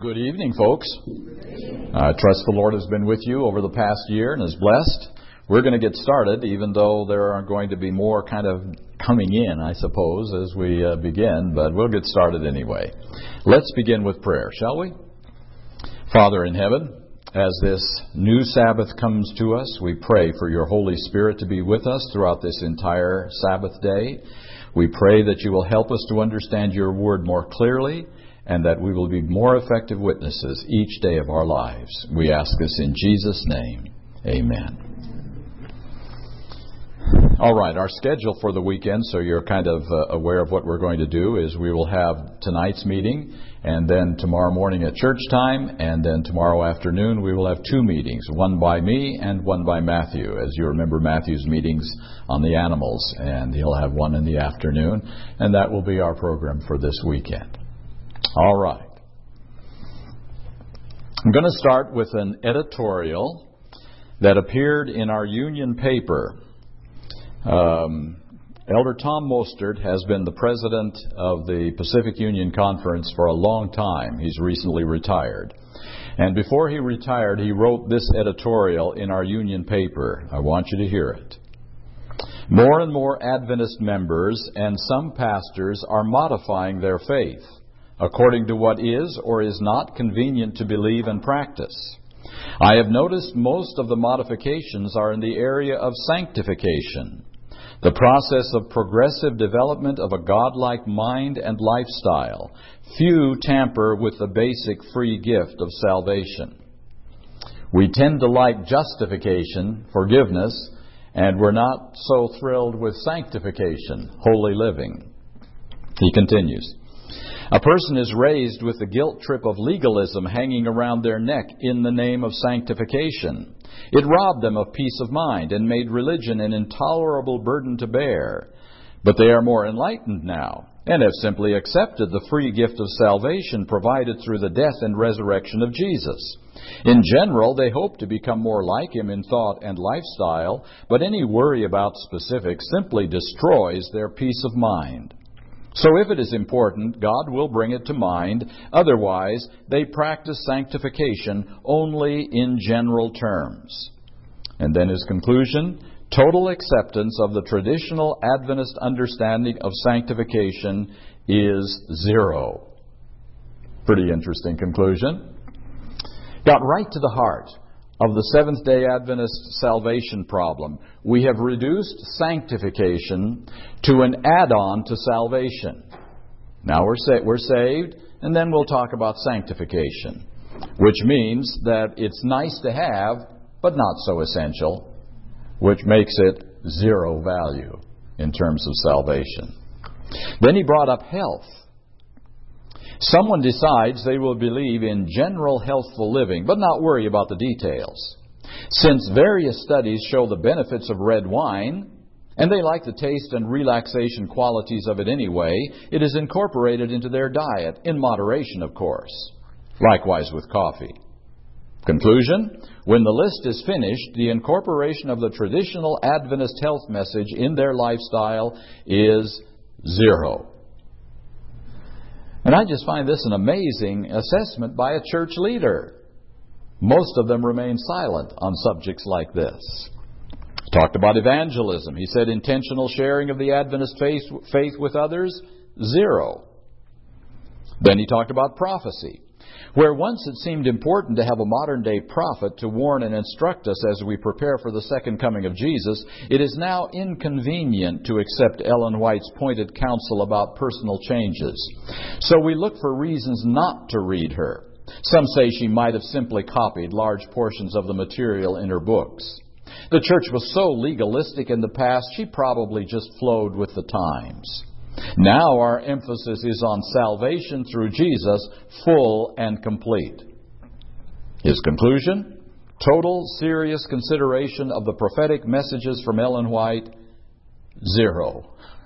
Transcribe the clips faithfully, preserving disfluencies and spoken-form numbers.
Good evening, folks. I trust the Lord has been with you over the past year and is blessed. We're going to get started, even though there are going to be more kind of coming in, I suppose, as we uh, begin, but we'll get started anyway. Let's begin with prayer, shall we? Father in heaven, as this new Sabbath comes to us, we pray for your Holy Spirit to be with us throughout this entire Sabbath day. We pray that you will help us to understand your word more clearly, and that we will be more effective witnesses each day of our lives. We ask this in Jesus' name. Amen. All right, our schedule for the weekend, so you're kind of uh, aware of what we're going to do, is we will have tonight's meeting, and then tomorrow morning at church time, and then tomorrow afternoon we will have two meetings, one by me and one by Matthew. As you remember, Matthew's meetings on the animals, and he'll have one in the afternoon, and that will be our program for this weekend. All right. I'm going to start with an editorial that appeared in our union paper. Um, Elder Tom Mostert has been the president of the Pacific Union Conference for a long time. He's recently retired. And before he retired, he wrote this editorial in our union paper. I want you to hear it. More and more Adventist members and some pastors are modifying their faith according to what is or is not convenient to believe and practice. I have noticed most of the modifications are in the area of sanctification, the process of progressive development of a godlike mind and lifestyle. Few tamper with the basic free gift of salvation. We tend to like justification, forgiveness, and we're not so thrilled with sanctification, holy living. He continues. A person is raised with the guilt trip of legalism hanging around their neck in the name of sanctification. It robbed them of peace of mind and made religion an intolerable burden to bear. But they are more enlightened now and have simply accepted the free gift of salvation provided through the death and resurrection of Jesus. In general, they hope to become more like Him in thought and lifestyle, but any worry about specifics simply destroys their peace of mind. So if it is important, God will bring it to mind. Otherwise, they practice sanctification only in general terms. And then his conclusion, total acceptance of the traditional Adventist understanding of sanctification is zero. Pretty interesting conclusion. Got right to the heart of the Seventh-day Adventist salvation problem. We have reduced sanctification to an add-on to salvation. Now we're, sa- we're saved, and then we'll talk about sanctification, which means that it's nice to have, but not so essential, which makes it zero value in terms of salvation. Then he brought up health. Someone decides they will believe in general healthful living, but not worry about the details. Since various studies show the benefits of red wine, and they like the taste and relaxation qualities of it anyway, it is incorporated into their diet, in moderation, of course. Likewise with coffee. Conclusion, when the list is finished, the incorporation of the traditional Adventist health message in their lifestyle is zero. And I just find this an amazing assessment by a church leader. Most of them remain silent on subjects like this. Talked about evangelism. He said intentional sharing of the Adventist faith, faith with others, zero. Then he talked about prophecy. Where once it seemed important to have a modern-day prophet to warn and instruct us as we prepare for the second coming of Jesus, it is now inconvenient to accept Ellen White's pointed counsel about personal changes. So we look for reasons not to read her. Some say she might have simply copied large portions of the material in her books. The church was so legalistic in the past, she probably just flowed with the times. Now our emphasis is on salvation through Jesus, full and complete. His conclusion, total serious consideration of the prophetic messages from Ellen White, zero.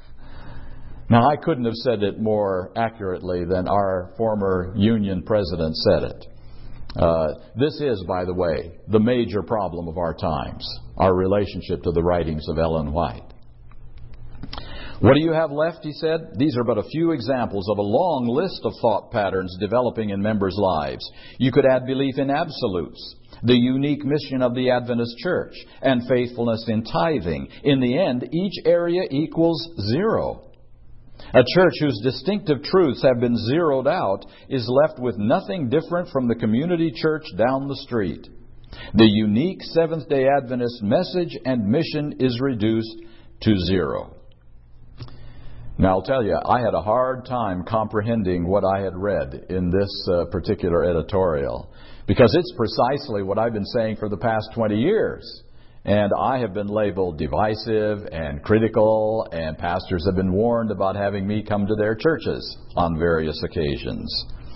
Now I couldn't have said it more accurately than our former union president said it. Uh, this is, by the way, the major problem of our times, our relationship to the writings of Ellen White. What do you have left, he said? These are but a few examples of a long list of thought patterns developing in members' lives. You could add belief in absolutes, the unique mission of the Adventist Church, and faithfulness in tithing. In the end, each area equals zero. A church whose distinctive truths have been zeroed out is left with nothing different from the community church down the street. The unique Seventh-day Adventist message and mission is reduced to zero. Now, I'll tell you, I had a hard time comprehending what I had read in this uh, particular editorial, because it's precisely what I've been saying for the past twenty years. And I have been labeled divisive and critical, and pastors have been warned about having me come to their churches on various occasions.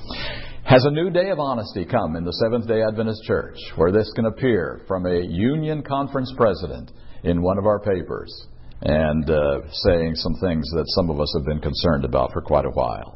Has a new day of honesty come in the Seventh-day Adventist Church, where this can appear from a Union Conference president in one of our papers, and uh, saying some things that some of us have been concerned about for quite a while.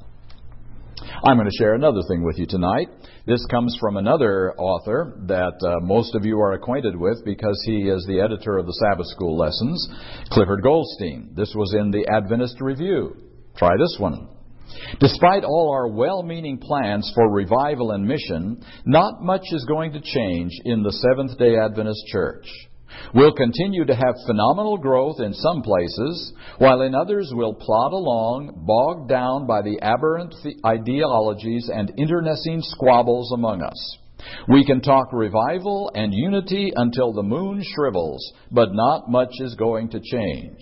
I'm going to share another thing with you tonight. This comes from another author that uh, most of you are acquainted with because he is the editor of the Sabbath School lessons, Clifford Goldstein. This was in the Adventist Review. Try this one. Despite all our well-meaning plans for revival and mission, not much is going to change in the Seventh-day Adventist Church. We'll continue to have phenomenal growth in some places, while in others we'll plod along, bogged down by the aberrant ideologies and internecine squabbles among us. We can talk revival and unity until the moon shrivels, but not much is going to change.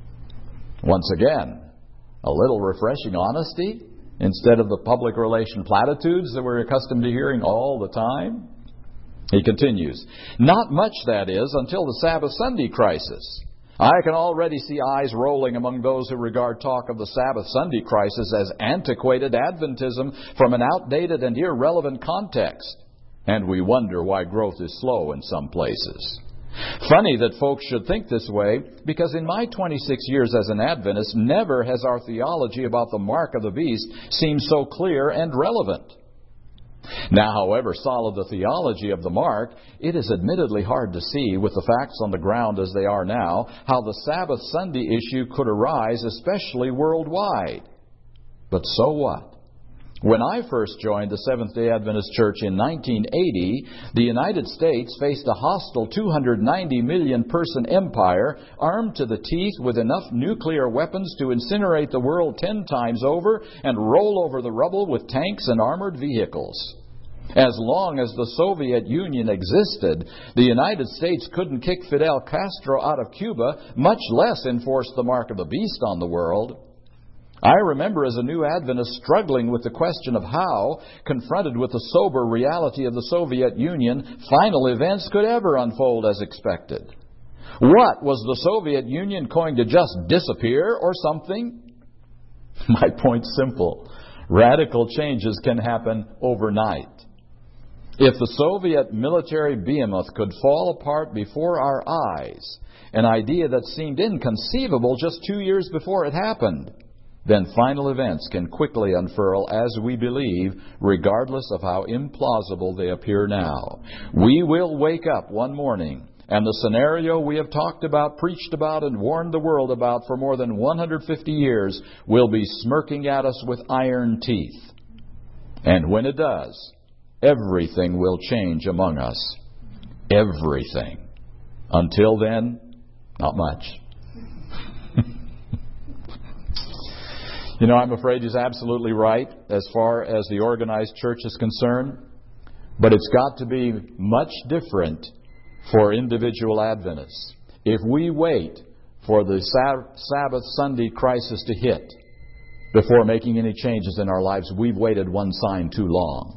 Once again, a little refreshing honesty instead of the public relation platitudes that we're accustomed to hearing all the time. He continues, not much, that is, until the Sabbath Sunday crisis. I can already see eyes rolling among those who regard talk of the Sabbath Sunday crisis as antiquated Adventism from an outdated and irrelevant context. And we wonder why growth is slow in some places. Funny that folks should think this way, because in my twenty-six years as an Adventist, never has our theology about the mark of the beast seemed so clear and relevant. Now, however solid the theology of the mark, it is admittedly hard to see, with the facts on the ground as they are now, how the Sabbath Sunday issue could arise, especially worldwide. But so what? When I first joined the Seventh-day Adventist Church in nineteen eighty, the United States faced a hostile two hundred ninety million person empire armed to the teeth with enough nuclear weapons to incinerate the world ten times over and roll over the rubble with tanks and armored vehicles. As long as the Soviet Union existed, the United States couldn't kick Fidel Castro out of Cuba, much less enforce the mark of the beast on the world. I remember as a new Adventist struggling with the question of how, confronted with the sober reality of the Soviet Union, final events could ever unfold as expected. What, was the Soviet Union going to just disappear or something? My point's simple. Radical changes can happen overnight. If the Soviet military behemoth could fall apart before our eyes, an idea that seemed inconceivable just two years before it happened, then final events can quickly unfurl as we believe, regardless of how implausible they appear now. We will wake up one morning, and the scenario we have talked about, preached about, and warned the world about for more than one hundred fifty years will be smirking at us with iron teeth. And when it does, everything will change among us. Everything. Until then, not much. You know, I'm afraid he's absolutely right as far as the organized church is concerned. But it's got to be much different for individual Adventists. If we wait for the Sabbath Sunday crisis to hit before making any changes in our lives, we've waited one sign too long.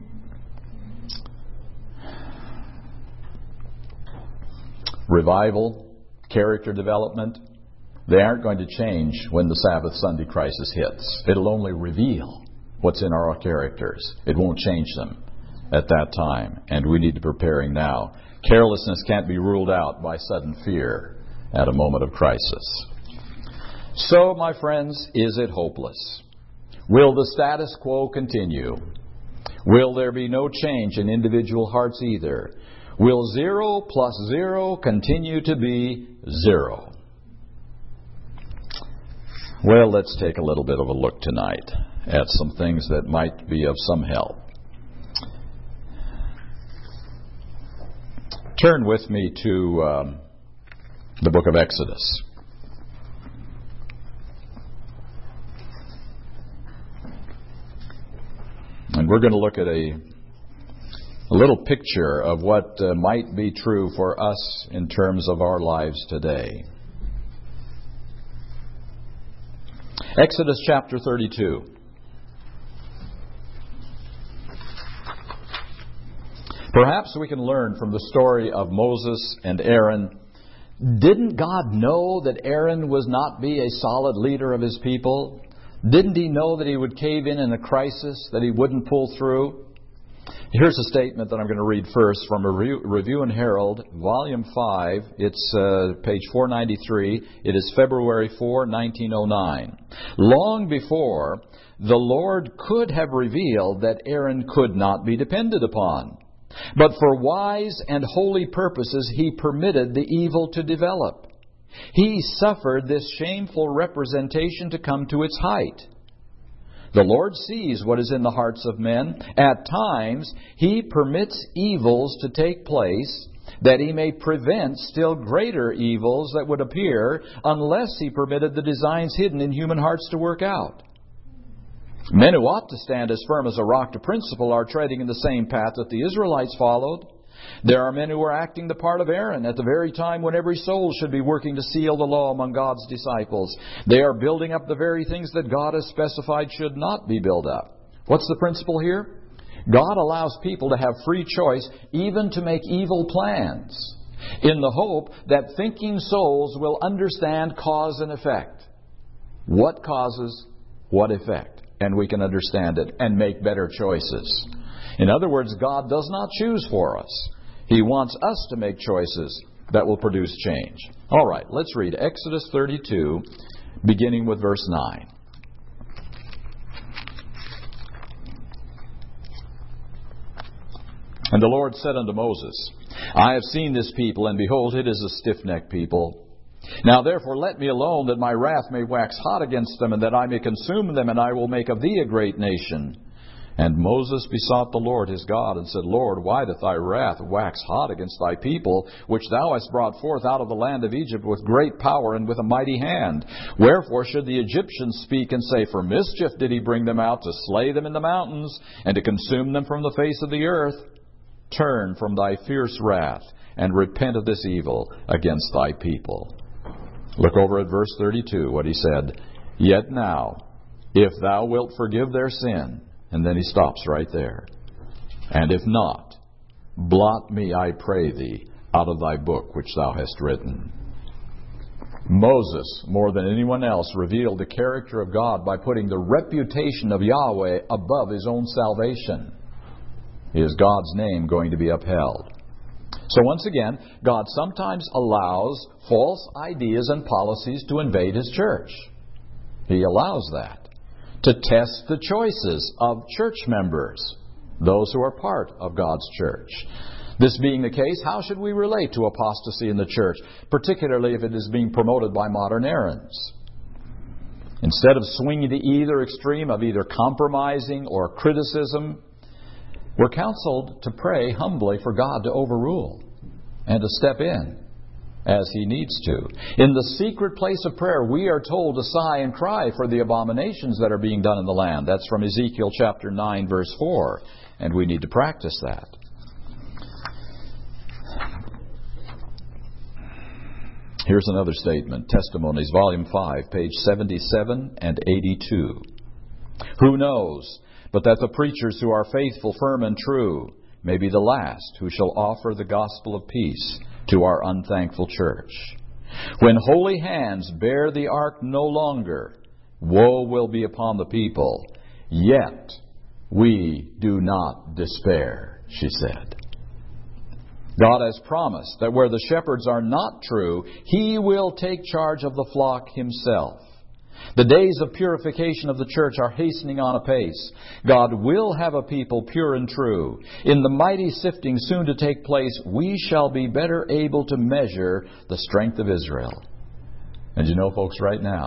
Revival, character development, they aren't going to change when the Sabbath Sunday crisis hits. It'll only reveal what's in our characters. It won't change them at that time, and we need to be preparing now. Carelessness can't be ruled out by sudden fear at a moment of crisis. So, my friends, is it hopeless? Will the status quo continue? Will there be no change in individual hearts either? Will zero plus zero continue to be zero? Well, let's take a little bit of a look tonight at some things that might be of some help. Turn with me to um, the book of Exodus. And we're going to look at a, a little picture of what uh, might be true for us in terms of our lives today. Exodus chapter thirty-two. Perhaps we can learn from the story of Moses and Aaron. Didn't God know that Aaron was not be a solid leader of his people? Didn't he know that he would cave in in a crisis, that he wouldn't pull through? Here's a statement that I'm going to read first from a Review, Review and Herald, Volume five. It's uh, page four ninety-three. It is February fourth, nineteen oh nine. Long before, the Lord could have revealed that Aaron could not be depended upon. But for wise and holy purposes, He permitted the evil to develop. He suffered this shameful representation to come to its height. The Lord sees what is in the hearts of men. At times, He permits evils to take place that He may prevent still greater evils that would appear unless He permitted the designs hidden in human hearts to work out. Men who ought to stand as firm as a rock to principle are treading in the same path that the Israelites followed. There are men who are acting the part of Aaron at the very time when every soul should be working to seal the law among God's disciples. They are building up the very things that God has specified should not be built up. What's the principle here? God allows people to have free choice, even to make evil plans, in the hope that thinking souls will understand cause and effect. What causes what effect? And we can understand it and make better choices. In other words, God does not choose for us. He wants us to make choices that will produce change. All right, let's read Exodus thirty-two, beginning with verse nine. And the Lord said unto Moses, I have seen this people, and behold, it is a stiff-necked people. Now therefore let me alone, that my wrath may wax hot against them, and that I may consume them, and I will make of thee a great nation. And Moses besought the Lord his God, and said, Lord, why doth thy wrath wax hot against thy people, which thou hast brought forth out of the land of Egypt with great power and with a mighty hand? Wherefore should the Egyptians speak and say, For mischief did he bring them out, to slay them in the mountains, and to consume them from the face of the earth? Turn from thy fierce wrath, and repent of this evil against thy people. Look over at verse thirty-two, what he said. Yet now, if thou wilt forgive their sin, and then he stops right there. And if not, blot me, I pray thee, out of thy book which thou hast written. Moses, more than anyone else, revealed the character of God by putting the reputation of Yahweh above his own salvation. Is God's name going to be upheld? So once again, God sometimes allows false ideas and policies to invade His church. He allows that to test the choices of church members, those who are part of God's church. This being the case, how should we relate to apostasy in the church, particularly if it is being promoted by modern errands? Instead of swinging to either extreme of either compromising or criticism, we're counseled to pray humbly for God to overrule and to step in as He needs to. In the secret place of prayer, we are told to sigh and cry for the abominations that are being done in the land. That's from Ezekiel chapter nine, verse four. And we need to practice that. Here's another statement. Testimonies, volume five, page seventy-seven and eighty-two. Who knows but that the preachers who are faithful, firm, and true may be the last who shall offer the gospel of peace to our unthankful church. When holy hands bear the ark no longer, woe will be upon the people. Yet we do not despair, she said. God has promised that where the shepherds are not true, He will take charge of the flock Himself. The days of purification of the church are hastening on apace. God will have a people pure and true. In the mighty sifting soon to take place, we shall be better able to measure the strength of Israel. And you know, folks, right now,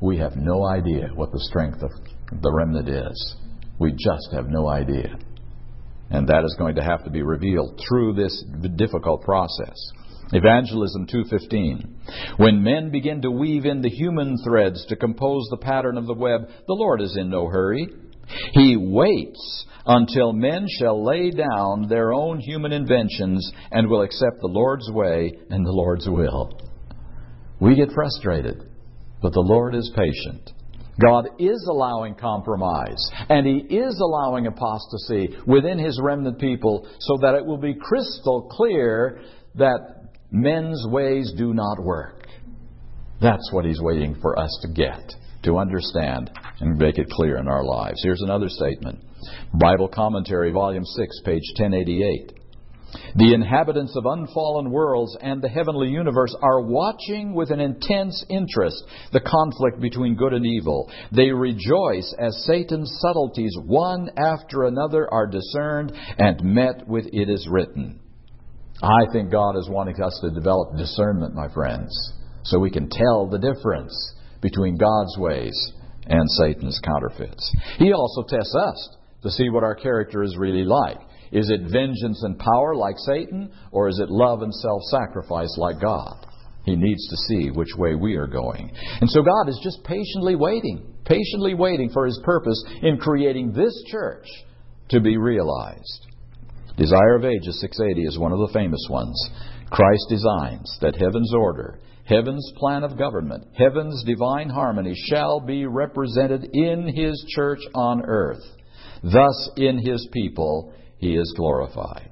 we have no idea what the strength of the remnant is. We just have no idea. And that is going to have to be revealed through this difficult process. Evangelism two fifteen. When men begin to weave in the human threads to compose the pattern of the web, the Lord is in no hurry. He waits until men shall lay down their own human inventions and will accept the Lord's way and the Lord's will. We get frustrated, but the Lord is patient. God is allowing compromise, and He is allowing apostasy within His remnant people so that it will be crystal clear that men's ways do not work. That's what He's waiting for us to get, to understand, and make it clear in our lives. Here's another statement. Bible Commentary, Volume six, page ten eighty-eight. The inhabitants of unfallen worlds and the heavenly universe are watching with an intense interest the conflict between good and evil. They rejoice as Satan's subtleties, one after another, are discerned and met with "it is written." I think God is wanting us to develop discernment, my friends, so we can tell the difference between God's ways and Satan's counterfeits. He also tests us to see what our character is really like. Is it vengeance and power like Satan, or is it love and self-sacrifice like God? He needs to see which way we are going. And so God is just patiently waiting, patiently waiting for His purpose in creating this church to be realized. Desire of Ages six eighty is one of the famous ones. Christ designs that heaven's order, heaven's plan of government, heaven's divine harmony shall be represented in His church on earth. Thus, in His people, He is glorified.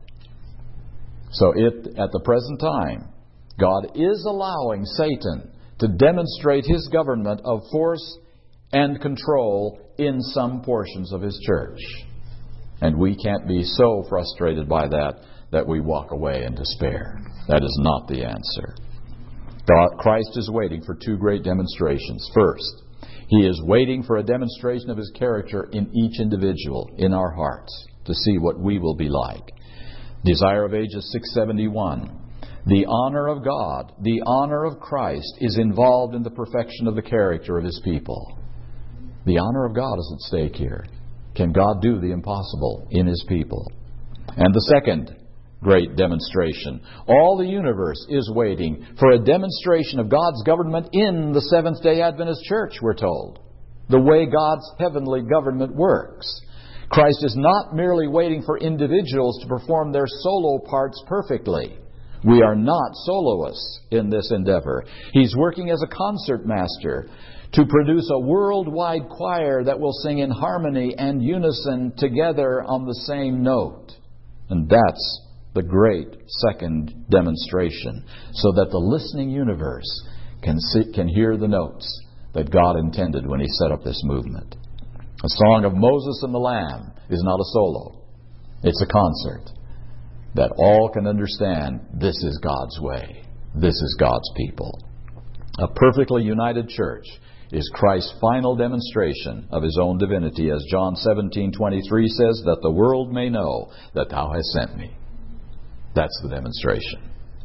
So if at the present time, God is allowing Satan to demonstrate his government of force and control in some portions of His church. And we can't be so frustrated by that that we walk away in despair. That is not the answer. God, Christ is waiting for two great demonstrations. First, He is waiting for a demonstration of His character in each individual, in our hearts, to see what we will be like. Desire of Ages six seventy-one. The honor of God, the honor of Christ, is involved in the perfection of the character of His people. The honor of God is at stake here. Can God do the impossible in His people? And the second great demonstration. All the universe is waiting for a demonstration of God's government in the Seventh-day Adventist Church, we're told. The way God's heavenly government works. Christ is not merely waiting for individuals to perform their solo parts perfectly. We are not soloists in this endeavor. He's working as a concert master to produce a worldwide choir that will sing in harmony and unison together on the same note. And that's the great second demonstration, so that the listening universe can see, can hear the notes that God intended when He set up this movement. The song of Moses and the Lamb is not a solo. It's a concert that all can understand this is God's way. This is God's people. A perfectly united church is Christ's final demonstration of His own divinity, as John seventeen twenty-three says, that the world may know that Thou hast sent Me. That's the demonstration.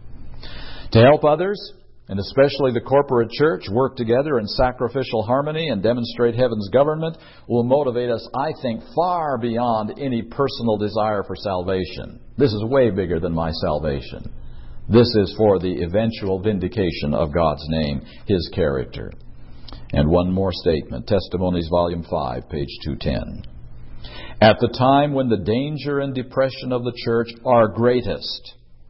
To help others, and especially the corporate church, work together in sacrificial harmony and demonstrate heaven's government will motivate us, I think, far beyond any personal desire for salvation. This is way bigger than my salvation. This is for the eventual vindication of God's name, His character. And one more statement, Testimonies, Volume five, page two ten. At the time when the danger and depression of the church are greatest,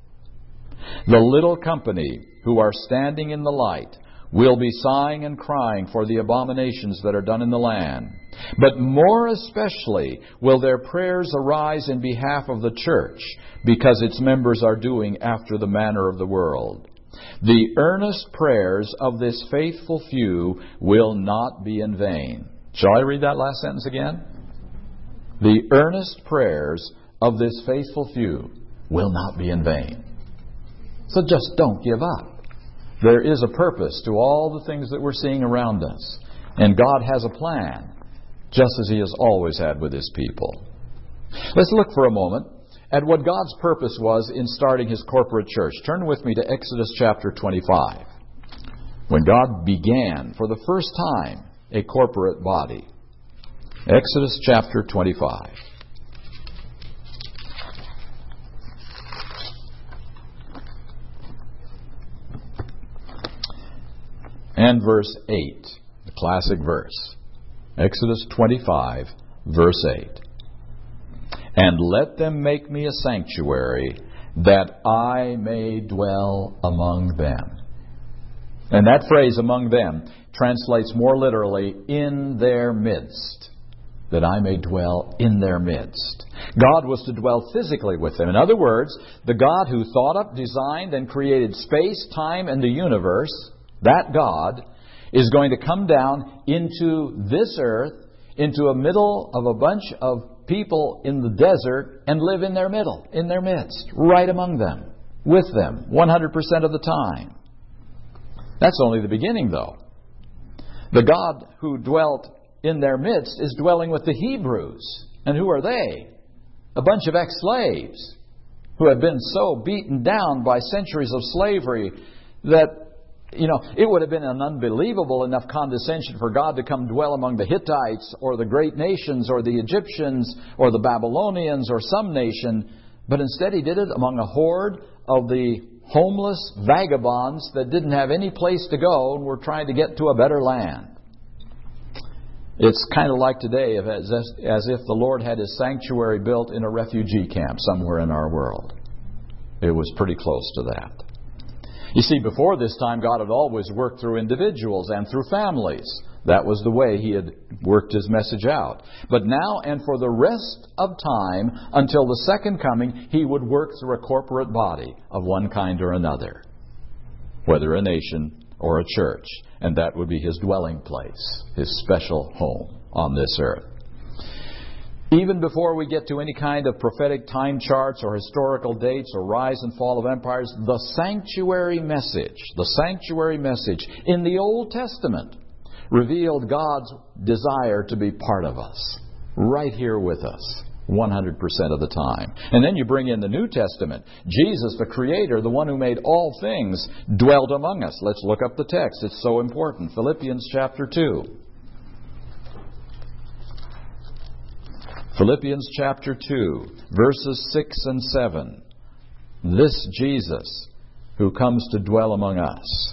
the little company who are standing in the light will be sighing and crying for the abominations that are done in the land. But more especially will their prayers arise in behalf of the church, because its members are doing after the manner of the world. The earnest prayers of this faithful few will not be in vain. Shall I read that last sentence again? The earnest prayers of this faithful few will not be in vain. So just don't give up. There is a purpose to all the things that we're seeing around us. And God has a plan, just as He has always had with His people. Let's look for a moment at what God's purpose was in starting His corporate church. Turn with me to Exodus chapter twenty-five. When God began, for the first time, a corporate body. Exodus chapter twenty-five. And verse eight, the classic verse. Exodus twenty-five, verse eight. And let them make me a sanctuary, that I may dwell among them. And that phrase, among them, translates more literally, in their midst. That I may dwell in their midst. God was to dwell physically with them. In other words, the God who thought up, designed, and created space, time, and the universe, that God is going to come down into this earth, into a middle of a bunch of people in the desert, and live in their middle, in their midst, right among them, with them, one hundred percent of the time. That's only the beginning, though. The God who dwelt in their midst is dwelling with the Hebrews. And who are they? A bunch of ex-slaves who have been so beaten down by centuries of slavery that, you know, it would have been an unbelievable enough condescension for God to come dwell among the Hittites or the great nations or the Egyptians or the Babylonians or some nation. But instead He did it among a horde of the homeless vagabonds that didn't have any place to go and were trying to get to a better land. It's kind of like today, as if the Lord had His sanctuary built in a refugee camp somewhere in our world. It was pretty close to that. You see, before this time, God had always worked through individuals and through families. That was the way He had worked His message out. But now and for the rest of time, until the second coming, He would work through a corporate body of one kind or another, whether a nation or a church. And that would be His dwelling place, His special home on this earth. Even before we get to any kind of prophetic time charts or historical dates or rise and fall of empires, the sanctuary message, the sanctuary message in the Old Testament revealed God's desire to be part of us, right here with us, one hundred percent of the time. And then you bring in the New Testament. Jesus, the Creator, the one who made all things, dwelled among us. Let's look up the text. It's so important. Philippians chapter two. Philippians chapter two, verses six and seven. This Jesus who comes to dwell among us.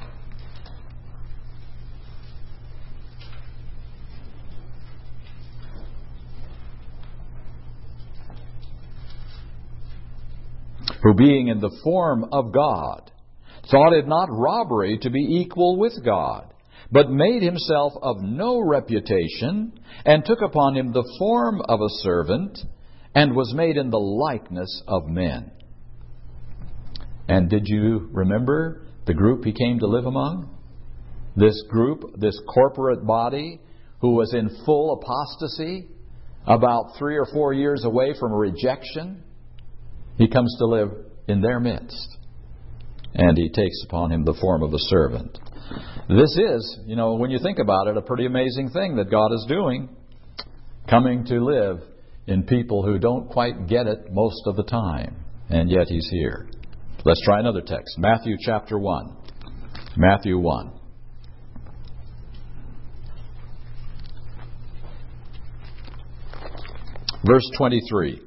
Who being in the form of God, thought it not robbery to be equal with God, but made Himself of no reputation, and took upon Him the form of a servant, and was made in the likeness of men. And did you remember the group He came to live among? This group, this corporate body, who was in full apostasy, about three or four years away from rejection. He comes to live in their midst. And He takes upon Him the form of a servant. This is, you know, when you think about it, a pretty amazing thing that God is doing. Coming to live in people who don't quite get it most of the time. And yet He's here. Let's try another text. Matthew chapter one. Matthew one. Verse twenty-three.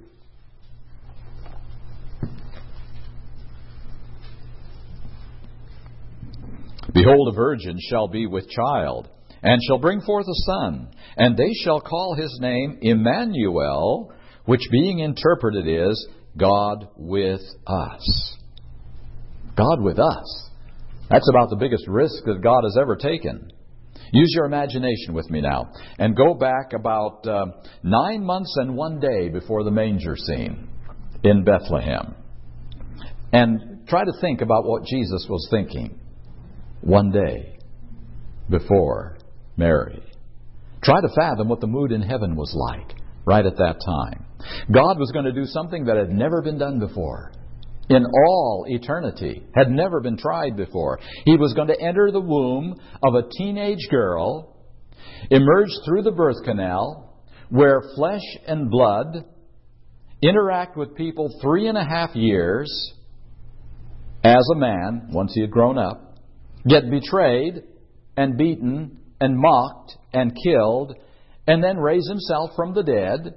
Behold, a virgin shall be with child, and shall bring forth a son, and they shall call His name Emmanuel, which being interpreted is, God with us. God with us. That's about the biggest risk that God has ever taken. Use your imagination with me now, and go back about uh, nine months and one day before the manger scene in Bethlehem. And try to think about what Jesus was thinking. One day before Mary. Try to fathom what the mood in heaven was like right at that time. God was going to do something that had never been done before. In all eternity. Had never been tried before. He was going to enter the womb of a teenage girl, emerge through the birth canal, where flesh and blood, interact with people three and a half years as a man, once he had grown up, get betrayed and beaten and mocked and killed and then raise Himself from the dead.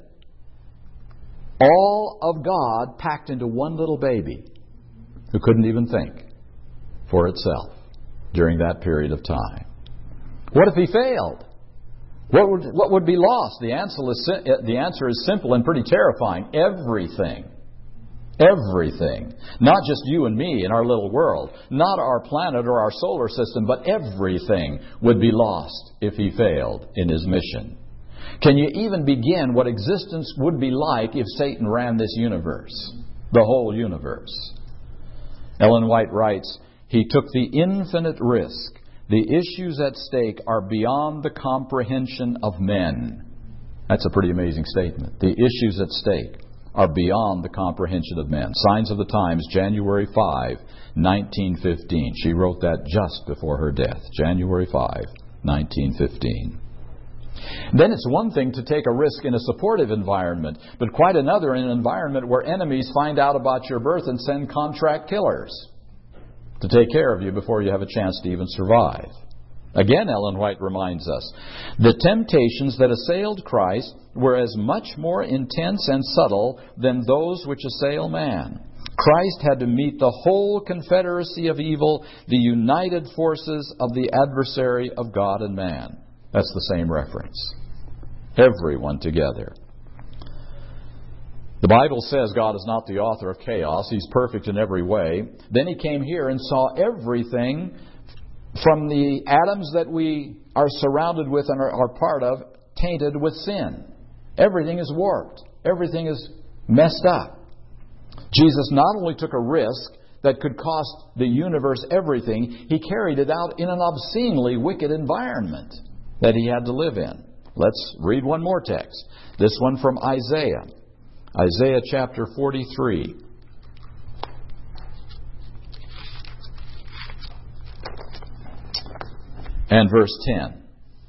All of God packed into one little baby who couldn't even think for itself during that period of time. What if He failed? What would, what would be lost? The answer is, the answer is simple and pretty terrifying. Everything. Everything. Not just you and me in our little world. Not our planet or our solar system, but everything would be lost if He failed in His mission. Can you even begin what existence would be like if Satan ran this universe? The whole universe. Ellen White writes, "He took the infinite risk. The issues at stake are beyond the comprehension of men." That's a pretty amazing statement. The issues at stake are beyond the comprehension of men. Signs of the Times, January fifth, nineteen fifteen. She wrote that just before her death. January fifth, nineteen fifteen. Then it's one thing to take a risk in a supportive environment, but quite another in an environment where enemies find out about your birth and send contract killers to take care of you before you have a chance to even survive. Again, Ellen White reminds us, the temptations that assailed Christ were as much more intense and subtle than those which assail man. Christ had to meet the whole confederacy of evil, the united forces of the adversary of God and man. That's the same reference. Everyone together. The Bible says God is not the author of chaos. He's perfect in every way. Then He came here and saw everything from the atoms that we are surrounded with and are, are part of, tainted with sin. Everything is warped. Everything is messed up. Jesus not only took a risk that could cost the universe everything, He carried it out in an obscenely wicked environment that He had to live in. Let's read one more text. This one from Isaiah. Isaiah chapter forty-three. And verse ten.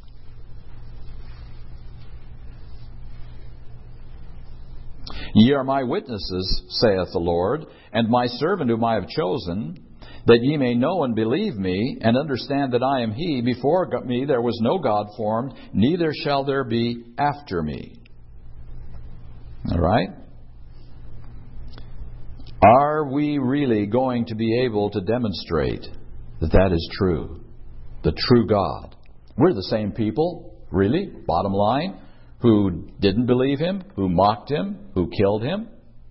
Ye are my witnesses, saith the Lord, and my servant whom I have chosen, that ye may know and believe me, and understand that I am He. Before me there was no God formed, neither shall there be after me. All right? Are we really going to be able to demonstrate that that is true? The true God. We're the same people, really, bottom line, who didn't believe Him, who mocked Him, who killed Him.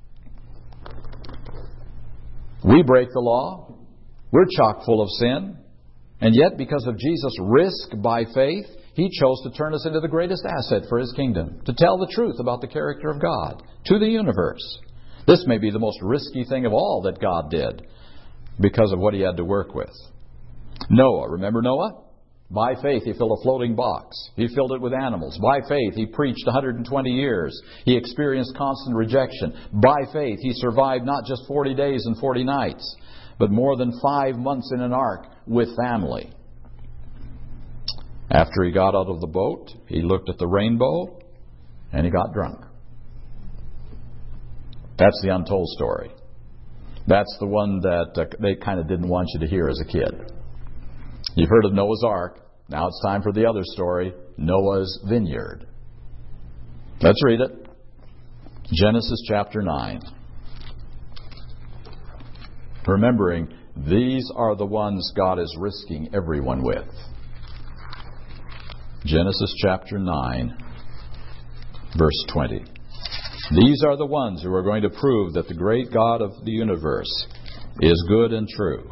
We break the law. We're chock full of sin. And yet, because of Jesus' risk by faith, He chose to turn us into the greatest asset for His kingdom, to tell the truth about the character of God to the universe. This may be the most risky thing of all that God did because of what He had to work with. Noah, remember Noah? By faith, he filled a floating box. He filled it with animals. By faith, he preached one hundred twenty years. He experienced constant rejection. By faith, he survived not just forty days and forty nights, but more than five months in an ark with family. After he got out of the boat, he looked at the rainbow and he got drunk. That's the untold story. That's the one that uh, they kind of didn't want you to hear as a kid. You've heard of Noah's Ark. Now it's time for the other story, Noah's vineyard. Let's read it. Genesis chapter nine. Remembering, these are the ones God is risking everyone with. Genesis chapter nine, verse twenty. These are the ones who are going to prove that the great God of the universe is good and true.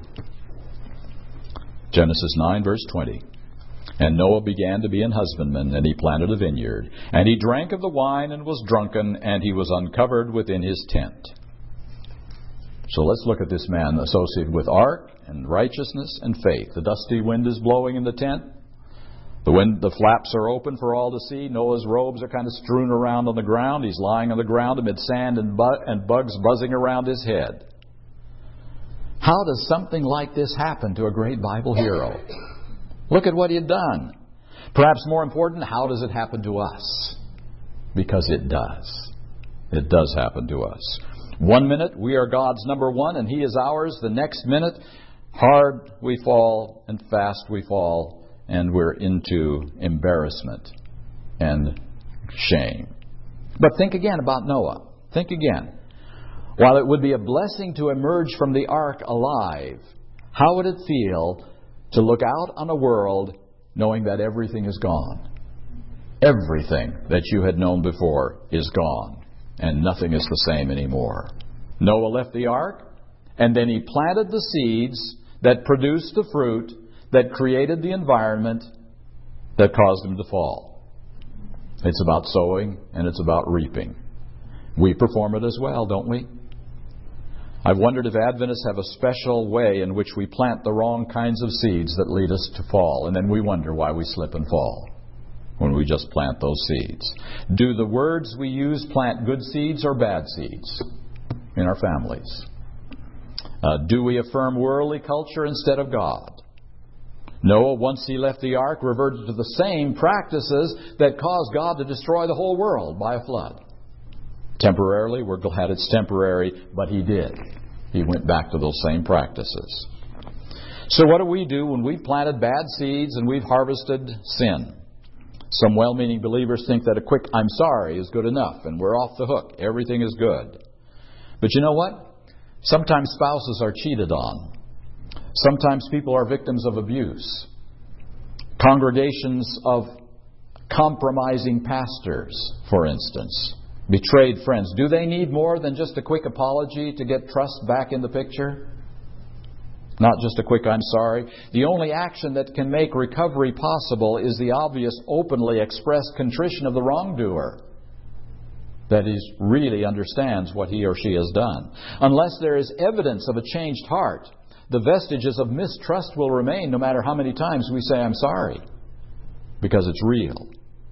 Genesis nine, verse twenty. And Noah began to be an husbandman, and he planted a vineyard. And he drank of the wine and was drunken, and he was uncovered within his tent. So let's look at this man associated with ark and righteousness and faith. The dusty wind is blowing in the tent. The wind, the flaps are open for all to see. Noah's robes are kind of strewn around on the ground. He's lying on the ground amid sand and, bu- and bugs buzzing around his head. How does something like this happen to a great Bible hero? Look at what he had done. Perhaps more important, how does it happen to us? Because it does. It does happen to us. One minute, we are God's number one and He is ours. The next minute, hard we fall and fast we fall and we're into embarrassment and shame. But think again about Noah. Think again. While it would be a blessing to emerge from the ark alive, how would it feel to look out on a world knowing that everything is gone? Everything that you had known before is gone, and nothing is the same anymore. Noah left the ark, and then he planted the seeds that produced the fruit that created the environment that caused him to fall. It's about sowing and it's about reaping. We perform it as well, don't we? I've wondered if Adventists have a special way in which we plant the wrong kinds of seeds that lead us to fall, and then we wonder why we slip and fall when we just plant those seeds. Do the words we use plant good seeds or bad seeds in our families? Uh, do we affirm worldly culture instead of God? Noah, once he left the ark, reverted to the same practices that caused God to destroy the whole world by a flood. Temporarily, we're glad it's temporary, but he did. He went back to those same practices. So what do we do when we've planted bad seeds and we've harvested sin? Some well-meaning believers think that a quick "I'm sorry" is good enough and we're off the hook. Everything is good. But you know what? Sometimes spouses are cheated on. Sometimes people are victims of abuse. Congregations of compromising pastors, for instance. Betrayed friends. Do they need more than just a quick apology to get trust back in the picture? Not just a quick "I'm sorry." The only action that can make recovery possible is the obvious, openly expressed contrition of the wrongdoer. That he really understands what he or she has done. Unless there is evidence of a changed heart, the vestiges of mistrust will remain no matter how many times we say "I'm sorry," because it's real.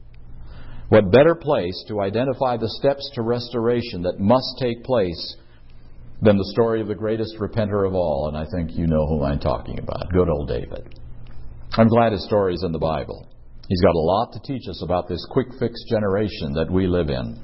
What better place to identify the steps to restoration that must take place than the story of the greatest repenter of all? And I think you know who I'm talking about. Good old David. I'm glad his story is in the Bible. He's got a lot to teach us about this quick fix generation that we live in.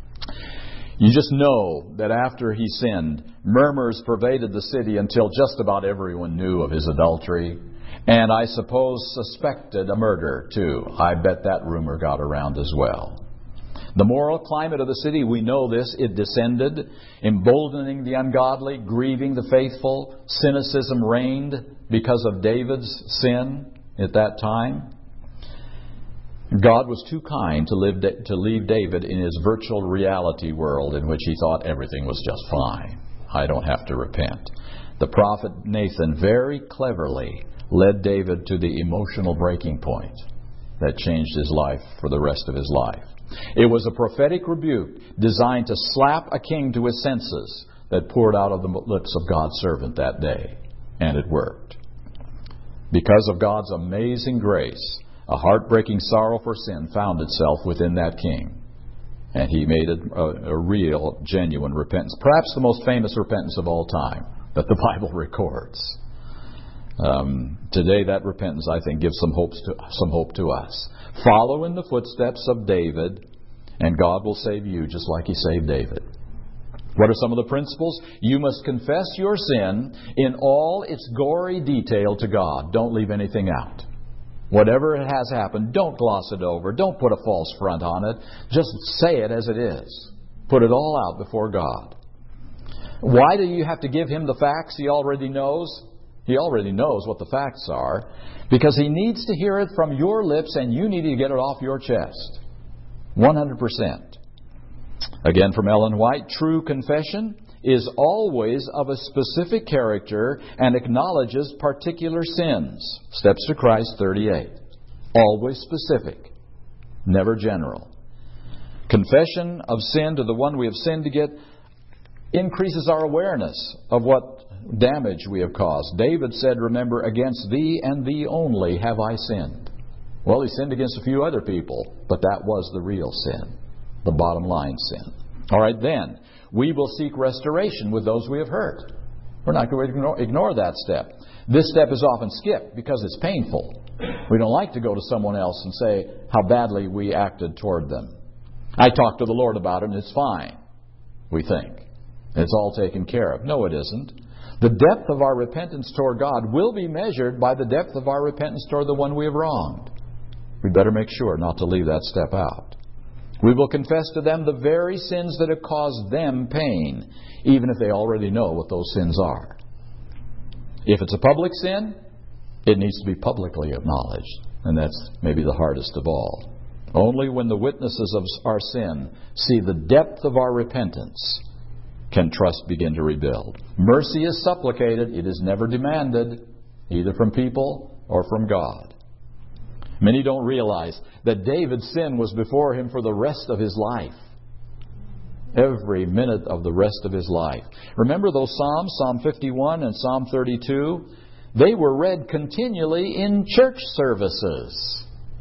You just know that after he sinned, murmurs pervaded the city until just about everyone knew of his adultery. And I suppose suspected a murder, too. I bet that rumor got around as well. The moral climate of the city, we know this, it descended, emboldening the ungodly, grieving the faithful. Cynicism reigned because of David's sin at that time. God was too kind to, live, to leave David in his virtual reality world in which he thought everything was just fine. I don't have to repent. The prophet Nathan very cleverly led David to the emotional breaking point that changed his life for the rest of his life. It was a prophetic rebuke designed to slap a king to his senses that poured out of the lips of God's servant that day. And it worked. Because of God's amazing grace, a heartbreaking sorrow for sin found itself within that king. And he made it a, a real, genuine repentance. Perhaps the most famous repentance of all time that the Bible records. Um, today that repentance, I think, gives some hopes to, some hope to us. Follow in the footsteps of David, and God will save you just like he saved David. What are some of the principles? You must confess your sin in all its gory detail to God. Don't leave anything out. Whatever it has happened, don't gloss it over. Don't put a false front on it. Just say it as it is. Put it all out before God. Why do you have to give him the facts he already knows? He already knows what the facts are. Because he needs to hear it from your lips and you need to get it off your chest. one hundred percent. Again from Ellen White, true confession is always of a specific character and acknowledges particular sins. Steps to Christ thirty-eight. Always specific, never general. Confession of sin to the one we have sinned against increases our awareness of what damage we have caused. David said, remember, against thee and thee only have I sinned. Well, he sinned against a few other people, but that was the real sin, the bottom line sin. All right, then, we will seek restoration with those we have hurt. We're not going to ignore, ignore that step. This step is often skipped because it's painful. We don't like to go to someone else and say how badly we acted toward them. I talked to the Lord about it and it's fine, we think. It's all taken care of. No, it isn't. The depth of our repentance toward God will be measured by the depth of our repentance toward the one we have wronged. We better make sure not to leave that step out. We will confess to them the very sins that have caused them pain, even if they already know what those sins are. If it's a public sin, it needs to be publicly acknowledged. And that's maybe the hardest of all. Only when the witnesses of our sin see the depth of our repentance can trust begin to rebuild. Mercy is supplicated. It is never demanded, either from people or from God. Many don't realize that David's sin was before him for the rest of his life. Every minute of the rest of his life. Remember those Psalms, Psalm fifty-one and Psalm thirty-two? They were read continually in church services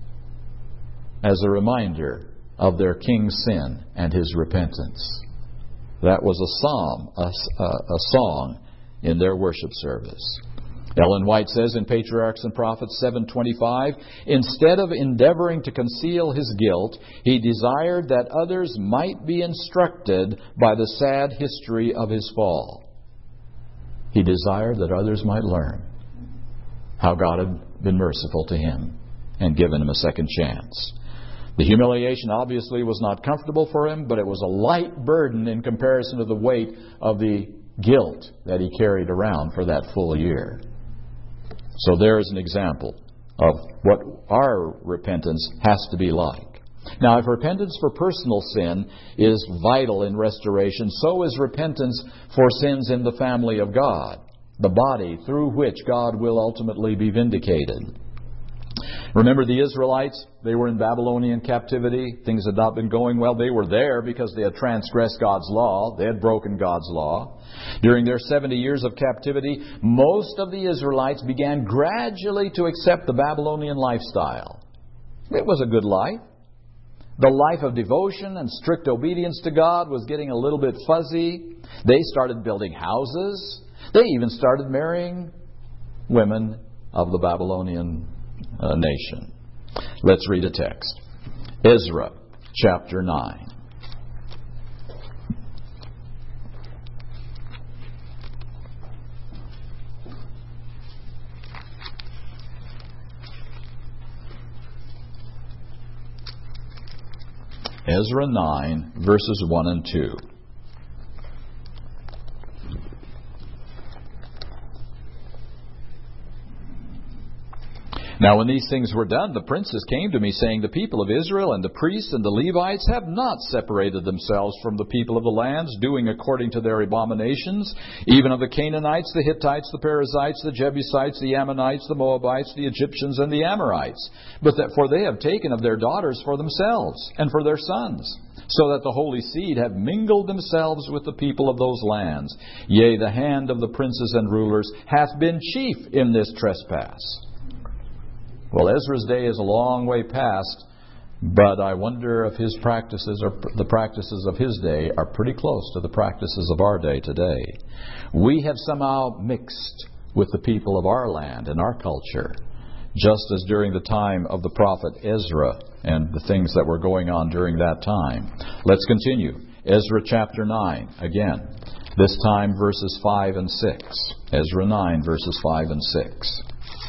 as a reminder of their king's sin and his repentance. That was a psalm, a, a, a song in their worship service. Ellen White says in Patriarchs and Prophets seven twenty-five, instead of endeavoring to conceal his guilt, he desired that others might be instructed by the sad history of his fall. He desired that others might learn how God had been merciful to him and given him a second chance. The humiliation obviously was not comfortable for him, but it was a light burden in comparison to the weight of the guilt that he carried around for that full year. So there is an example of what our repentance has to be like. Now, if repentance for personal sin is vital in restoration, so is repentance for sins in the family of God, the body through which God will ultimately be vindicated. Remember the Israelites? They were in Babylonian captivity. Things had not been going well. They were there because they had transgressed God's law. They had broken God's law. During their seventy years of captivity, most of the Israelites began gradually to accept the Babylonian lifestyle. It was a good life. The life of devotion and strict obedience to God was getting a little bit fuzzy. They started building houses. They even started marrying women of the Babylonian uh, nation. Let's read a text. Ezra chapter nine. Ezra nine, verses one and two. Now when these things were done, the princes came to me, saying, the people of Israel and the priests and the Levites have not separated themselves from the people of the lands, doing according to their abominations, even of the Canaanites, the Hittites, the Perizzites, the Jebusites, the Ammonites, the Moabites, the Egyptians, and the Amorites. But that for they have taken of their daughters for themselves, and for their sons, so that the holy seed have mingled themselves with the people of those lands. Yea, the hand of the princes and rulers hath been chief in this trespass. Well, Ezra's day is a long way past, but I wonder if his practices or the practices of his day are pretty close to the practices of our day today. We have somehow mixed with the people of our land and our culture, just as during the time of the prophet Ezra and the things that were going on during that time. Let's continue. Ezra chapter nine, again, this time verses five and six. Ezra nine, verses five and six.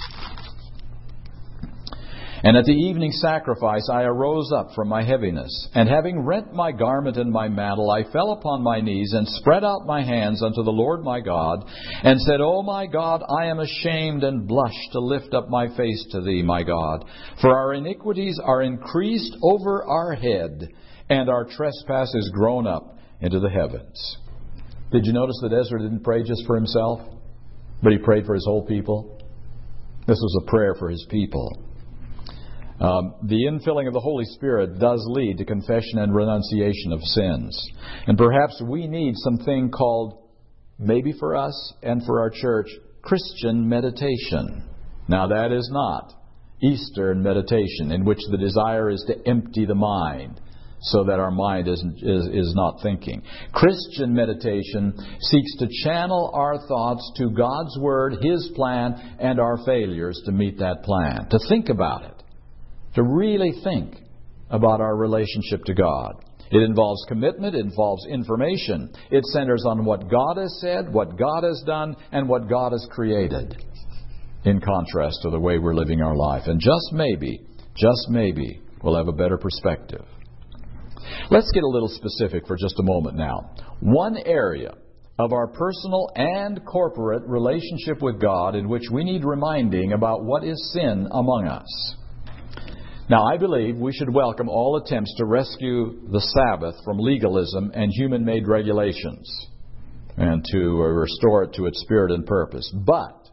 And at the evening sacrifice I arose up from my heaviness, and having rent my garment and my mantle, I fell upon my knees, and spread out my hands unto the Lord my God, and said, O my God, I am ashamed and blush to lift up my face to thee, my God. For our iniquities are increased over our head, and our trespass is grown up into the heavens. Did you notice that Ezra didn't pray just for himself, but he prayed for his whole people? This was a prayer for his people. Um, the infilling of the Holy Spirit does lead to confession and renunciation of sins. And perhaps we need something called, maybe for us and for our church, Christian meditation. Now that is not Eastern meditation, in which the desire is to empty the mind so that our mind isn't, is, is not thinking. Christian meditation seeks to channel our thoughts to God's Word, His plan, and our failures to meet that plan. To think about it. To really think about our relationship to God. It involves commitment. It involves information. It centers on what God has said, what God has done, and what God has created, in contrast to the way we're living our life. And just maybe, just maybe, we'll have a better perspective. Let's get a little specific for just a moment now. One area of our personal and corporate relationship with God in which we need reminding about what is sin among us. Now, I believe we should welcome all attempts to rescue the Sabbath from legalism and human-made regulations and to restore it to its spirit and purpose. But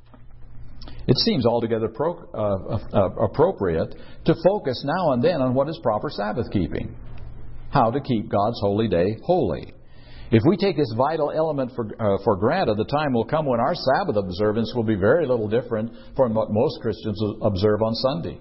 it seems altogether pro, uh, uh, appropriate to focus now and then on what is proper Sabbath keeping, how to keep God's holy day holy. If we take this vital element for, uh, for granted, the time will come when our Sabbath observance will be very little different from what most Christians observe on Sunday.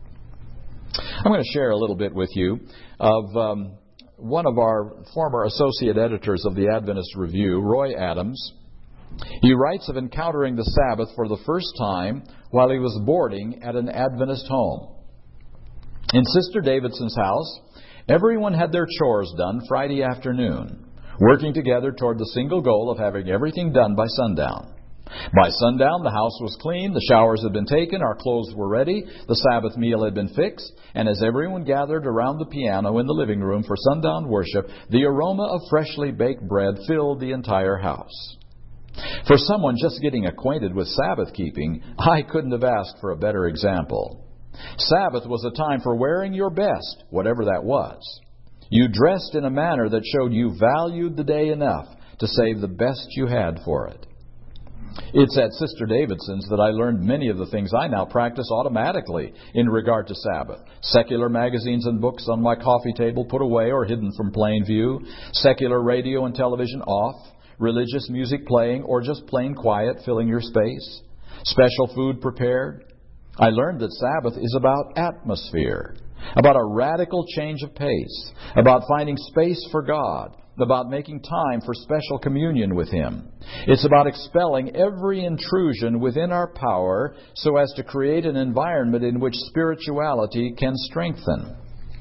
I'm going to share a little bit with you of um, one of our former associate editors of the Adventist Review, Roy Adams. He writes of encountering the Sabbath for the first time while he was boarding at an Adventist home. In Sister Davidson's house, everyone had their chores done Friday afternoon, working together toward the single goal of having everything done by sundown. By sundown, the house was clean, the showers had been taken, our clothes were ready, the Sabbath meal had been fixed, and as everyone gathered around the piano in the living room for sundown worship, the aroma of freshly baked bread filled the entire house. For someone just getting acquainted with Sabbath keeping, I couldn't have asked for a better example. Sabbath was a time for wearing your best, whatever that was. You dressed in a manner that showed you valued the day enough to save the best you had for it. It's at Sister Davidson's that I learned many of the things I now practice automatically in regard to Sabbath. Secular magazines and books on my coffee table put away or hidden from plain view. Secular radio and television off. Religious music playing or just plain quiet filling your space. Special food prepared. I learned that Sabbath is about atmosphere, about a radical change of pace, about finding space for God, about making time for special communion with Him. It's about expelling every intrusion within our power so as to create an environment in which spirituality can strengthen.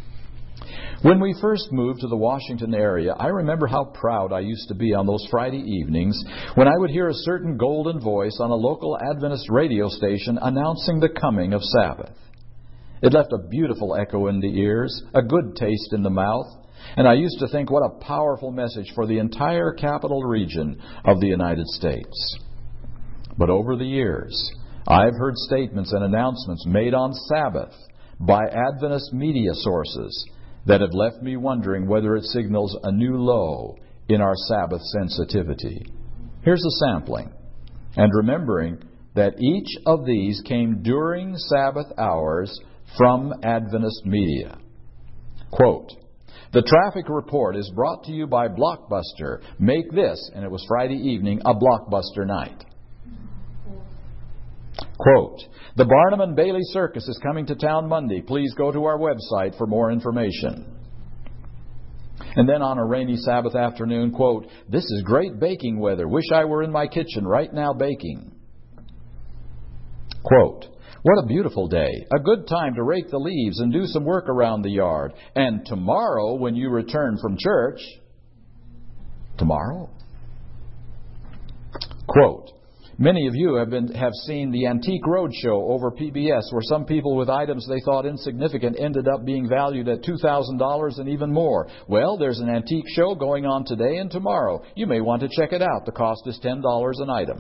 When we first moved to the Washington area, I remember how proud I used to be on those Friday evenings when I would hear a certain golden voice on a local Adventist radio station announcing the coming of Sabbath. It left a beautiful echo in the ears, a good taste in the mouth, and I used to think what a powerful message for the entire capital region of the United States. But over the years, I've heard statements and announcements made on Sabbath by Adventist media sources that have left me wondering whether it signals a new low in our Sabbath sensitivity. Here's a sampling, and remembering that each of these came during Sabbath hours from Adventist media. Quote, "The traffic report is brought to you by Blockbuster. Make this," and it was Friday evening, "a Blockbuster night." Quote, "The Barnum and Bailey Circus is coming to town Monday. Please go to our website for more information." And then on a rainy Sabbath afternoon, quote, "This is great baking weather. Wish I were in my kitchen right now baking." Quote, "What a beautiful day. A good time to rake the leaves and do some work around the yard. And tomorrow when you return from church..." Tomorrow? Quote, "Many of you have been have seen the Antique Roadshow over P B S, where some people with items they thought insignificant ended up being valued at two thousand dollars and even more. Well, there's an antique show going on today and tomorrow. You may want to check it out. The cost is ten dollars an item."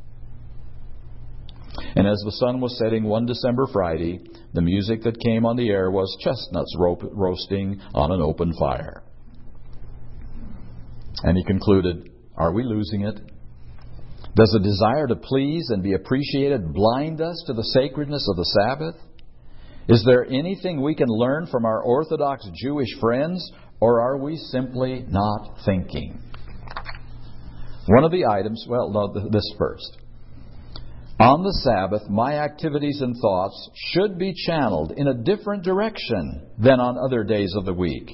And as the sun was setting one December Friday, the music that came on the air was chestnuts ro- roasting on an open fire. And he concluded, "Are we losing it? Does a desire to please and be appreciated blind us to the sacredness of the Sabbath? Is there anything we can learn from our Orthodox Jewish friends, or are we simply not thinking?" One of the items, well, no, this first. On the Sabbath, my activities and thoughts should be channeled in a different direction than on other days of the week.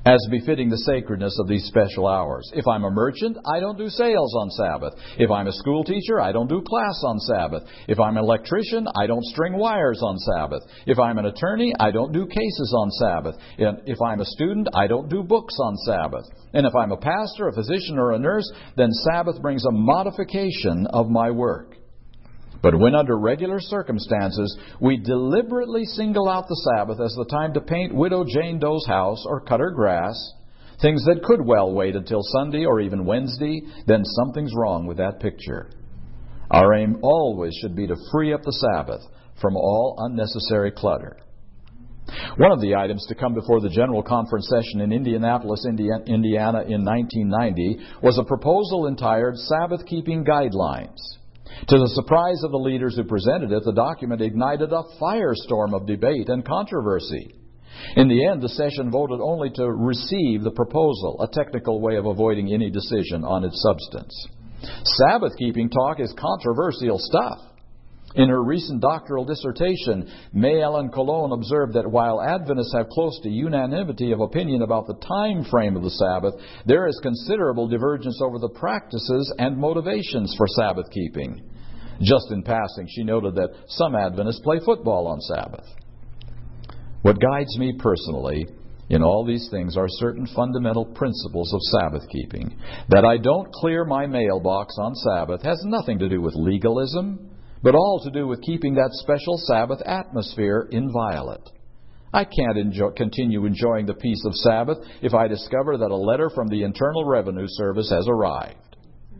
as befitting the sacredness of these special hours. If I'm a merchant, I don't do sales on Sabbath. If I'm a school teacher, I don't do class on Sabbath. If I'm an electrician, I don't string wires on Sabbath. If I'm an attorney, I don't do cases on Sabbath. If I'm a student, I don't do books on Sabbath. And if I'm a pastor, a physician, or a nurse, then Sabbath brings a modification of my work. But when under regular circumstances, we deliberately single out the Sabbath as the time to paint Widow Jane Doe's house or cut her grass, things that could well wait until Sunday or even Wednesday, then something's wrong with that picture. Our aim always should be to free up the Sabbath from all unnecessary clutter. One of the items to come before the General Conference session in Indianapolis, Indiana in nineteen ninety was a proposal entitled Sabbath-Keeping Guidelines. To the surprise of the leaders who presented it, the document ignited a firestorm of debate and controversy. In the end, the session voted only to receive the proposal, a technical way of avoiding any decision on its substance. Sabbath-keeping talk is controversial stuff. In her recent doctoral dissertation, May Ellen Colon observed that while Adventists have close to unanimity of opinion about the time frame of the Sabbath, there is considerable divergence over the practices and motivations for Sabbath keeping. Just in passing, she noted that some Adventists play football on Sabbath. What guides me personally in all these things are certain fundamental principles of Sabbath keeping. That I don't clear my mailbox on Sabbath has nothing to do with legalism, but all to do with keeping that special Sabbath atmosphere inviolate. I can't enjoy, continue enjoying the peace of Sabbath if I discover that a letter from the Internal Revenue Service has arrived.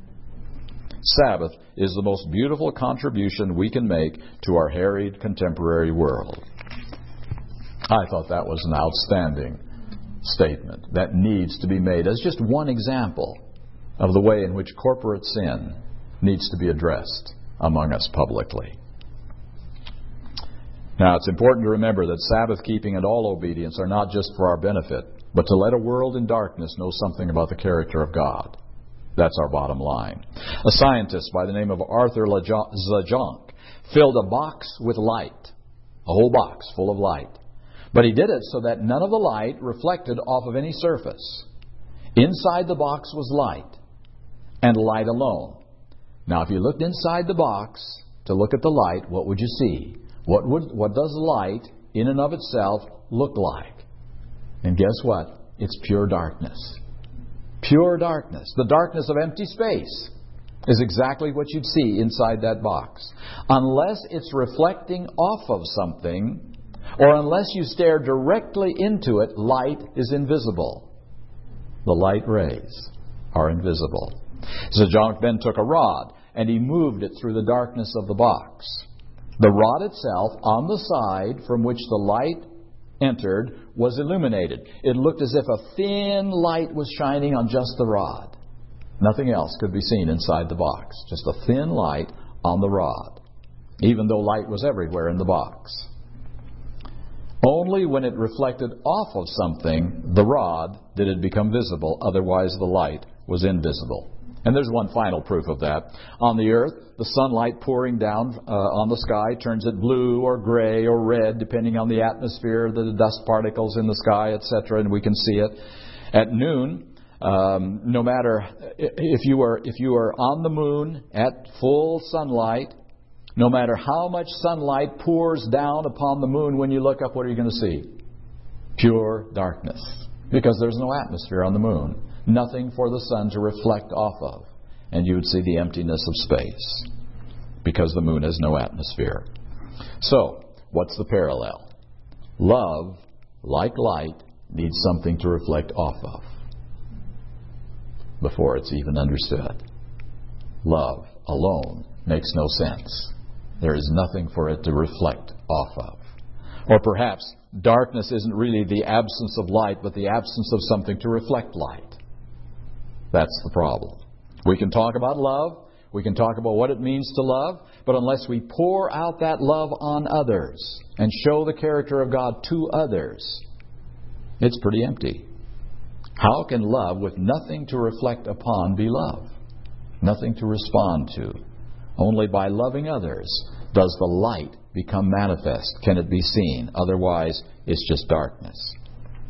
Sabbath is the most beautiful contribution we can make to our harried contemporary world. I thought that was an outstanding statement that needs to be made as just one example of the way in which corporate sin needs to be addressed among us publicly. Now, it's important to remember that Sabbath keeping and all obedience are not just for our benefit, but to let a world in darkness know something about the character of God. That's our bottom line. A scientist by the name of Arthur Zajonc filled a box with light, a whole box full of light. But he did it so that none of the light reflected off of any surface. Inside the box was light, and light alone. Now, if you looked inside the box to look at the light, what would you see? What would what does light in and of itself look like? And guess what? It's pure darkness. Pure darkness. The darkness of empty space is exactly what you'd see inside that box. Unless it's reflecting off of something, or unless you stare directly into it, light is invisible. The light rays are invisible. Zajonc then took a rod and he moved it through the darkness of the box. The rod itself, on the side from which the light entered, was illuminated. It looked as if a thin light was shining on just the rod. Nothing else could be seen inside the box. Just a thin light on the rod, even though light was everywhere in the box. Only when it reflected off of something, the rod, did it become visible. Otherwise, the light was invisible. And there's one final proof of that. On the earth, the sunlight pouring down uh, on the sky turns it blue or gray or red, depending on the atmosphere, the dust particles in the sky, et cetera, and we can see it. At noon, um, no matter if you are if you are on the moon at full sunlight, no matter how much sunlight pours down upon the moon when you look up, what are you going to see? Pure darkness, because there's no atmosphere on the moon. Nothing for the sun to reflect off of. And you would see the emptiness of space, because the moon has no atmosphere. So, what's the parallel? Love, like light, needs something to reflect off of before it's even understood. Love alone makes no sense. There is nothing for it to reflect off of. Or perhaps darkness isn't really the absence of light, but the absence of something to reflect light. That's the problem. We can talk about love. We can talk about what it means to love. But unless we pour out that love on others and show the character of God to others, it's pretty empty. How can love with nothing to reflect upon be love? Nothing to respond to. Only by loving others does the light become manifest. Can it be seen? Otherwise, it's just darkness.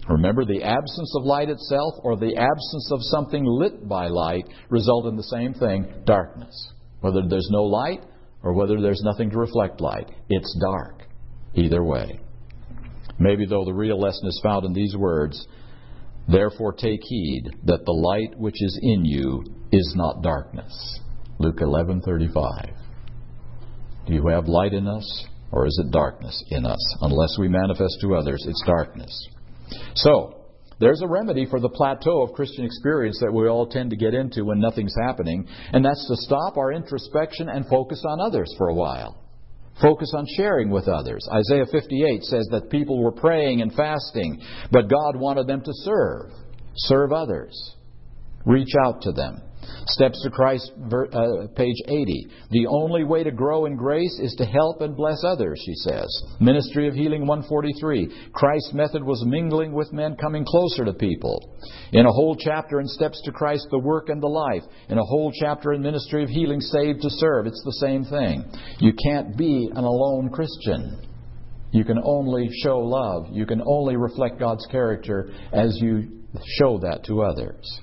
Remember, the absence of light itself or the absence of something lit by light result in the same thing, darkness. Whether there's no light or whether there's nothing to reflect light, it's dark. Either way. Maybe, though, the real lesson is found in these words, therefore take heed that the light which is in you is not darkness. Luke eleven thirty-five. Do you have light in us, or is it darkness in us? Unless we manifest to others, it's darkness. So, there's a remedy for the plateau of Christian experience that we all tend to get into when nothing's happening, and that's to stop our introspection and focus on others for a while. Focus on sharing with others. Isaiah fifty-eight says that people were praying and fasting, but God wanted them to serve. Serve others. Reach out to them. Steps to Christ, uh, page eighty. The only way to grow in grace is to help and bless others, she says. Ministry of Healing one forty-three. Christ's method was mingling with men, coming closer to people. In a whole chapter in Steps to Christ, the work and the life. In a whole chapter in Ministry of Healing, Saved to Serve. It's the same thing. You can't be an alone Christian. You can only show love. You can only reflect God's character as you show that to others.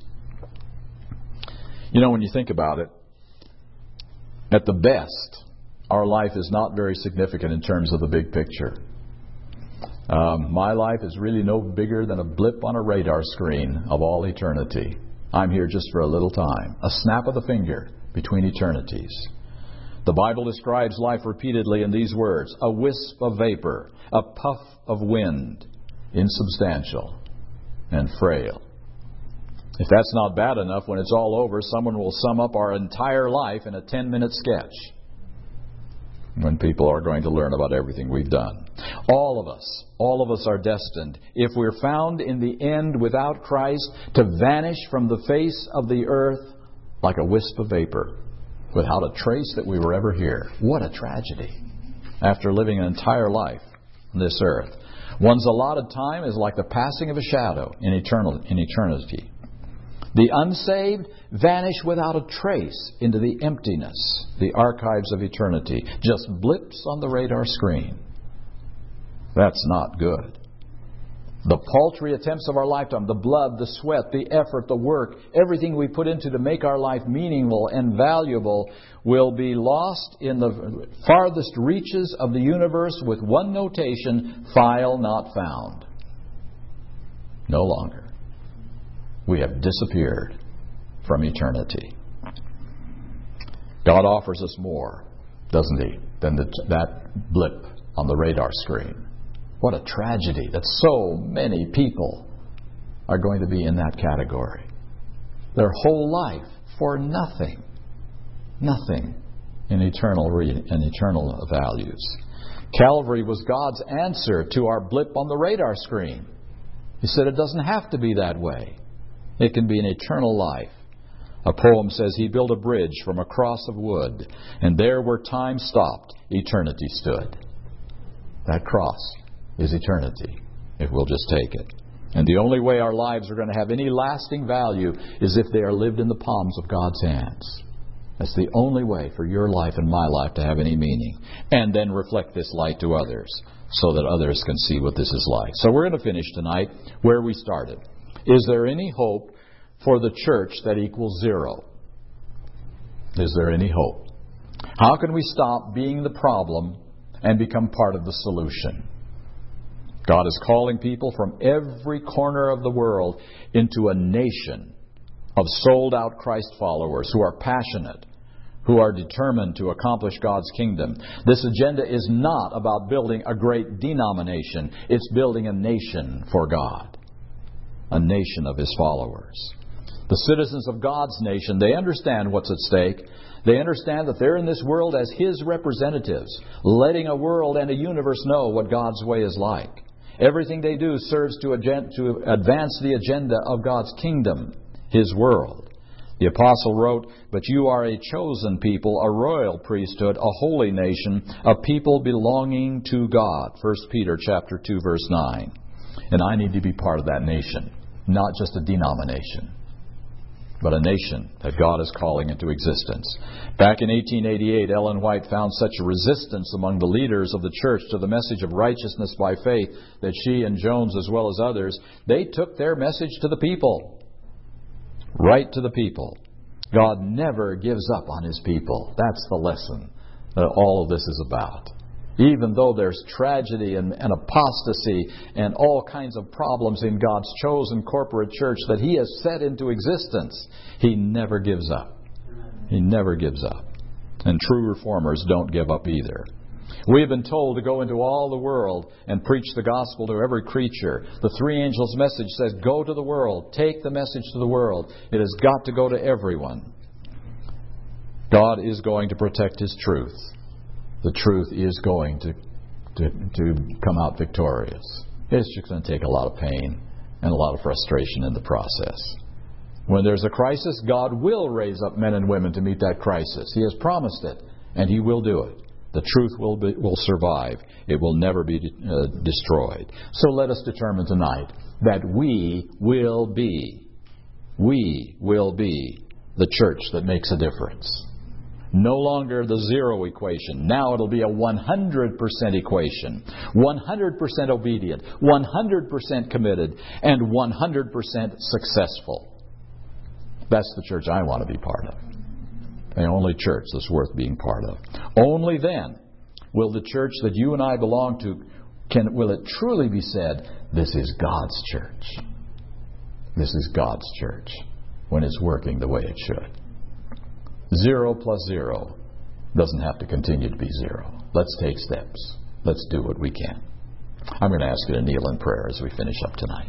You know, when you think about it, at the best, our life is not very significant in terms of the big picture. Um, my life is really no bigger than a blip on a radar screen of all eternity. I'm here just for a little time, a snap of the finger between eternities. The Bible describes life repeatedly in these words, a wisp of vapor, a puff of wind, insubstantial and frail. If that's not bad enough, when it's all over, someone will sum up our entire life in a ten-minute sketch when people are going to learn about everything we've done. All of us, all of us are destined, if we're found in the end without Christ, to vanish from the face of the earth like a wisp of vapor, without a trace that we were ever here. What a tragedy, after living an entire life on this earth. One's allotted time is like the passing of a shadow in eternal, in eternity. The unsaved vanish without a trace into the emptiness, the archives of eternity. Just blips on the radar screen. That's not good. The paltry attempts of our lifetime, the blood, the sweat, the effort, the work, everything we put into to make our life meaningful and valuable will be lost in the farthest reaches of the universe with one notation, file not found. No longer. We have disappeared from eternity. God offers us more, doesn't He, than the, that blip on the radar screen. What a tragedy that so many people are going to be in that category. Their whole life for nothing. Nothing in eternal, re- in eternal values. Calvary was God's answer to our blip on the radar screen. He said it doesn't have to be that way. It can be an eternal life. A poem says he built a bridge from a cross of wood, and there where time stopped, eternity stood. That cross is eternity, if we'll just take it. And the only way our lives are going to have any lasting value is if they are lived in the palms of God's hands. That's the only way for your life and my life to have any meaning. And then reflect this light to others so that others can see what this is like. So we're going to finish tonight where we started. Is there any hope for the church that equals zero? Is there any hope? How can we stop being the problem and become part of the solution? God is calling people from every corner of the world into a nation of sold-out Christ followers who are passionate, who are determined to accomplish God's kingdom. This agenda is not about building a great denomination. It's building a nation for God. A nation of His followers. The citizens of God's nation, they understand what's at stake. They understand that they're in this world as His representatives, letting a world and a universe know what God's way is like. Everything they do serves to, agen- to advance the agenda of God's kingdom, His world. The apostle wrote, "But you are a chosen people, a royal priesthood, a holy nation, a people belonging to God." First Peter chapter two, verse nine. And I need to be part of that nation, not just a denomination. but a nation that God is calling into existence. Back in eighteen eighty-eight, Ellen White found such a resistance among the leaders of the church to the message of righteousness by faith that she and Jones, as well as others, they took their message to the people. Right to the people. God never gives up on His people. That's the lesson that all of this is about. Even though there's tragedy and, and apostasy and all kinds of problems in God's chosen corporate church that He has set into existence, He never gives up. He never gives up. And true reformers don't give up either. We have been told to go into all the world and preach the gospel to every creature. The three angels' message says, go to the world. Take the message to the world. It has got to go to everyone. God is going to protect His truth. The truth is going to, to, to come out victorious. It's just going to take a lot of pain and a lot of frustration in the process. When there's a crisis, God will raise up men and women to meet that crisis. He has promised it, and He will do it. The truth will be, will survive. It will never be uh, destroyed. So let us determine tonight that we will be, we will be the church that makes a difference. No longer the zero equation. Now it'll be a one hundred percent equation. one hundred percent obedient, one hundred percent committed, and one hundred percent successful. That's the church I want to be part of. The only church that's worth being part of. Only then will the church that you and I belong to, can will it truly be said, this is God's church. This is God's church when it's working the way it should. Zero plus zero doesn't have to continue to be zero. Let's take steps. Let's do what we can. I'm going to ask you to kneel in prayer as we finish up tonight.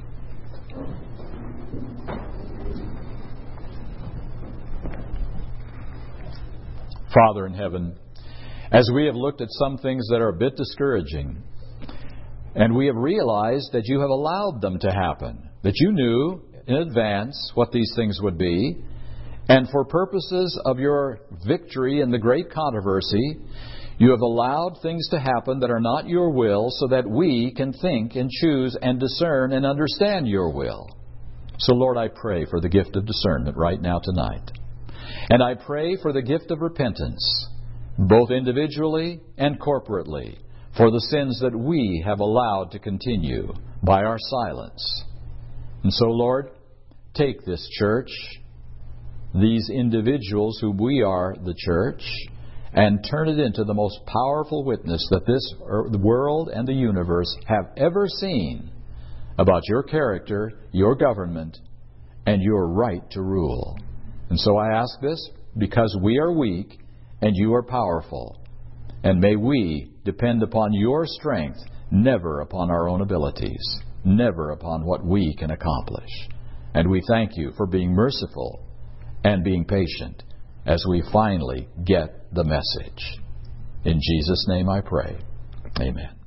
Father in heaven, as we have looked at some things that are a bit discouraging, and we have realized that you have allowed them to happen, that you knew in advance what these things would be, and for purposes of your victory in the great controversy, you have allowed things to happen that are not your will so that we can think and choose and discern and understand your will. So, Lord, I pray for the gift of discernment right now tonight. And I pray for the gift of repentance, both individually and corporately, for the sins that we have allowed to continue by our silence. And so, Lord, take this church, these individuals who we are the church, and turn it into the most powerful witness that this the world and the universe have ever seen about your character, your government, and your right to rule. And so I ask this because we are weak and you are powerful. And may we depend upon your strength, never upon our own abilities, never upon what we can accomplish. And we thank you for being merciful and being patient as we finally get the message. In Jesus' name I pray. Amen.